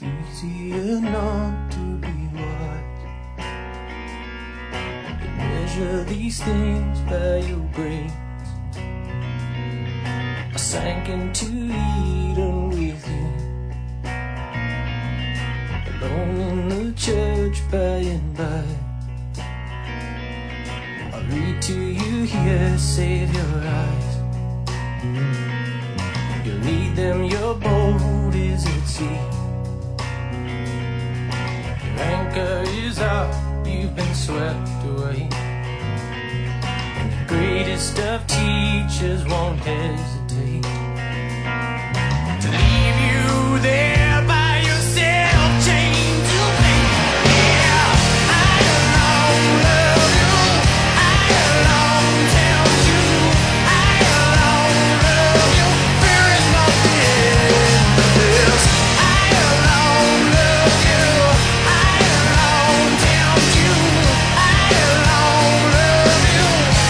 easier not to be wise. You measure these things by your grace. I sank into Eden with you, alone in the church by and by. I read to you here, save your eyes. You'll need them, your boat is at sea. Your anchor is out, you've been swept away. And the greatest of teachers won't hesitate to leave you there by yourself, chained to me. Yeah, I alone love you, I alone tell you, I alone love you. There is nothing but this. I alone love you, I alone tell you, I alone love you.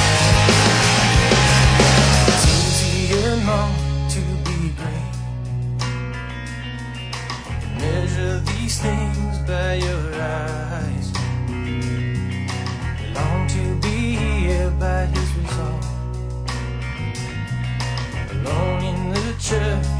It's easier not to be great. Measure these things by your eyes. You long to be here by his resolve, alone in the church